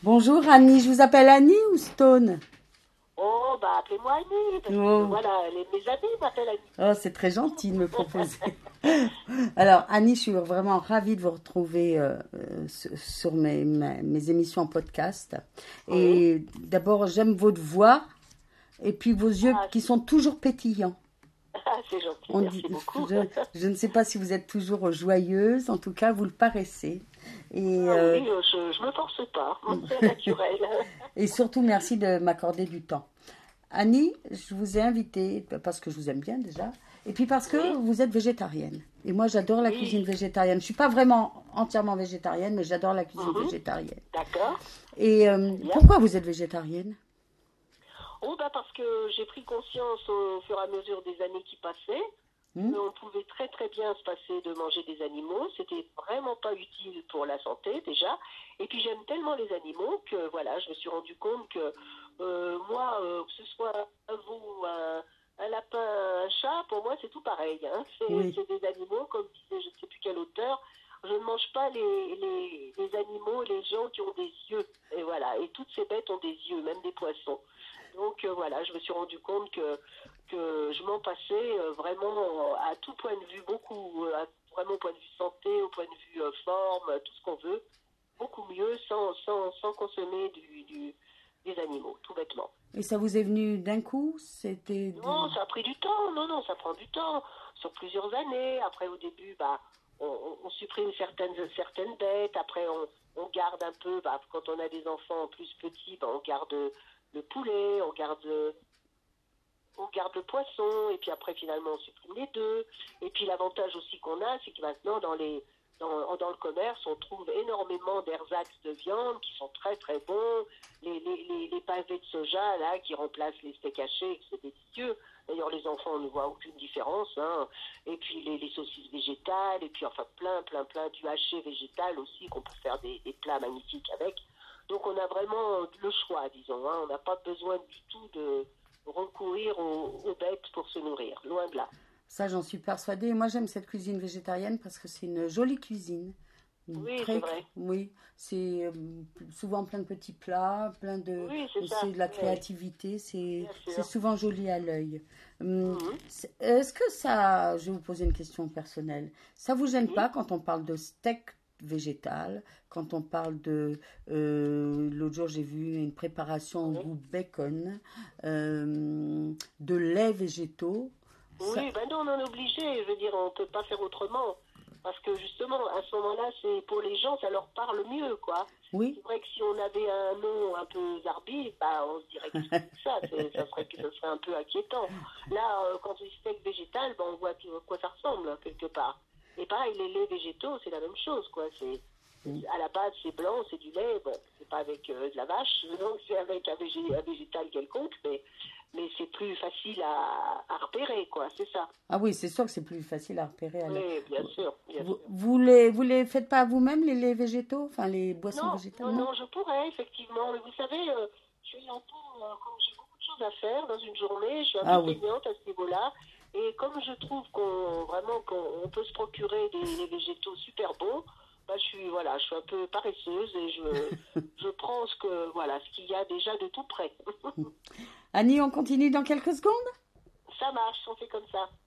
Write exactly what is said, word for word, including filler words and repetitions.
Bonjour Annie, je vous appelle Annie ou Stone? Oh, bah appelez-moi Annie, parce que Oh, voilà, les- mes amis m'appellent Annie. oh, c'est très gentil de me proposer. Alors Annie, je suis vraiment ravie de vous retrouver euh, euh, sur sur mes, mes, mes émissions en podcast. Oui. Et d'abord, j'aime votre voix et puis vos yeux Ah, qui sont toujours pétillants. ah, c'est gentil, On dit, merci beaucoup. je, je ne sais pas si vous êtes toujours joyeuse, en tout cas, vous le paraissez. Et, Ah euh, oui, euh, je, je me force pas, c'est naturel. et surtout, merci de m'accorder du temps. Annie, je vous ai invitée parce que je vous aime bien déjà, et puis parce que Oui, vous êtes végétarienne. Et moi, j'adore la cuisine oui, végétarienne. Je suis pas vraiment entièrement végétarienne, mais j'adore la cuisine mhm, végétarienne. d'accord, Et euh, très bien. pourquoi vous êtes végétarienne? Oh, bah parce que j'ai pris conscience au fur et à mesure des années qui passaient Hmm. qu'on pouvait très très bien se passer de manger des animaux. C'était vraiment pas utile pour la santé déjà. Et puis j'aime tellement les animaux que voilà, je me suis rendu compte que euh, moi, euh, que ce soit un veau, un, un lapin, un chat, pour moi c'est tout pareil. Hein. C'est, Oui. c'est des animaux, comme disait je ne sais plus quel auteur. Je ne mange pas les, les, les animaux, les gens qui ont des yeux. Et voilà. Et toutes ces bêtes ont des yeux, même des poissons. Donc euh, voilà, je me suis rendu compte que que je m'en passais euh, vraiment euh, à tout point de vue, beaucoup, euh, à, vraiment au point de vue santé, au point de vue euh, forme, euh, tout ce qu'on veut, beaucoup mieux sans, sans, sans consommer du, du, des animaux, tout bêtement. Et ça vous est venu d'un coup? C'était Non, des... ça a pris du temps, non, non, ça prend du temps, sur plusieurs années. Après, au début, bah, on, on- on supprime certaines, certaines bêtes, après on, on garde un peu, bah, quand on a des enfants plus petits, bah, on garde le poulet, on garde on garde le poisson, et puis après finalement on supprime les deux. Et puis l'avantage aussi qu'on a, c'est que maintenant dans les dans, dans le commerce, on trouve énormément d'ersatz de viande qui sont très très bons. Les, les, les, les pavés de soja là qui remplacent les steaks hachés, c'est délicieux. D'ailleurs les enfants ne voient aucune différence. Hein. Et puis les, les saucisses végétales, et puis enfin plein plein plein du haché végétal aussi qu'on peut faire des, des plats magnifiques avec. Donc on a vraiment le choix, disons. Hein. On n'a pas besoin du tout de recourir aux, aux bêtes pour se nourrir, loin de là. Ça, j'en suis persuadée. Moi, j'aime cette cuisine végétarienne parce que c'est une jolie cuisine. Une Oui, c'est très, vrai. oui, c'est euh, souvent plein de petits plats, plein de, Oui, c'est ça. c'est de la Oui, créativité, c'est, bien c'est sûr. souvent joli à l'œil. Hum, Mhm. c'est- Est-ce que ça, je vais vous poser une question personnelle, ça vous gêne Oui. pas quand on parle de steak végétal, quand on parle de, euh, l'autre jour j'ai vu une préparation au Oui. goût bacon, euh, de lait végétaux, ça, Oui, ben non, on est obligé. Je veux dire, on ne peut pas faire autrement. Parce que justement, à ce moment-là, c'est pour les gens, ça leur parle mieux, quoi. oui, C'est vrai que si on avait un nom un peu zarbi, bah, on se dirait qu'est-ce que c'est que ça, c'est, ça, serait, ça serait un peu inquiétant. Là, euh, quand on dit steak végétal, ben, on voit à quoi ça ressemble, quelque part. Et pareil, les laits végétaux, c'est la même chose, quoi. C'est, à la base, c'est blanc, c'est du lait, bon, c'est pas avec euh, de la vache, donc c'est avec un, végé, un végétal quelconque, mais, mais c'est plus facile à, à repérer, quoi, c'est ça. ah oui, c'est sûr que c'est plus facile à repérer à l'œil. Oui, bien sûr, bien Vous, sûr. vous les, vous les faites pas vous-même, les laits végétaux? Enfin, les boissons Non, végétales, non, non? non, je pourrais, effectivement, mais vous savez, euh, je suis un peu, euh, comme j'ai beaucoup de choses à faire dans une journée, je suis un peu Ah oui. feignante à ce niveau-là, et comme je trouve qu'on, vraiment, qu'on on peut se procurer des, des végétaux super bons, bah, je suis, voilà, je suis un peu paresseuse et je, je prends ce que, voilà, ce qu'il y a déjà de tout près. Annie, on continue dans quelques secondes? Ça marche, on fait comme ça.